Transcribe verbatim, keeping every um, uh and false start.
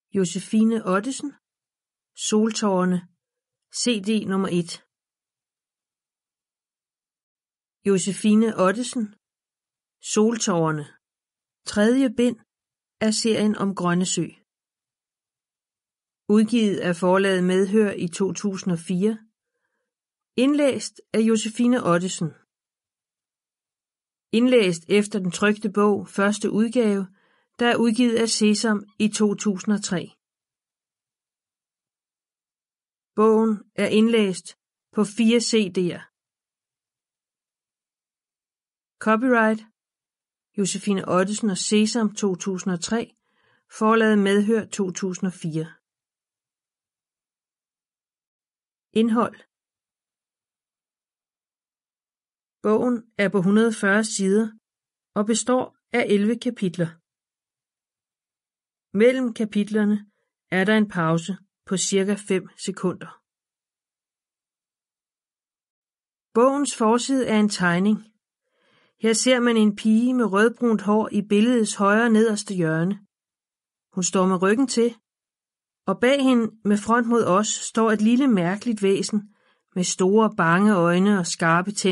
Josefine Ottesen, Soltårerne, C D nummer et. Josefine Ottesen, Soltårerne, tredje bind af serien om Grønnesø. Udgivet af forlaget Medhør i to tusind og fire. Indlæst af Josefine Ottesen. Indlæst efter den trykte bog første udgave, der er udgivet af Sesam i to tusind og tre. Bogen er indlæst på fire C D'er. Copyright Josefine Ottesen og Sesam to tusind og tre, forlaget Medhør to tusind og fire. Indhold. Bogen er på et hundrede og fyrre sider og består af elleve kapitler. Mellem kapitlerne er der en pause på cirka fem sekunder. Bogens forside er en tegning. Her ser man en pige med rødbrunt hår i billedets højre nederste hjørne. Hun står med ryggen til, og bag hende med front mod os står et lille mærkeligt væsen med store bange øjne og skarpe tænder.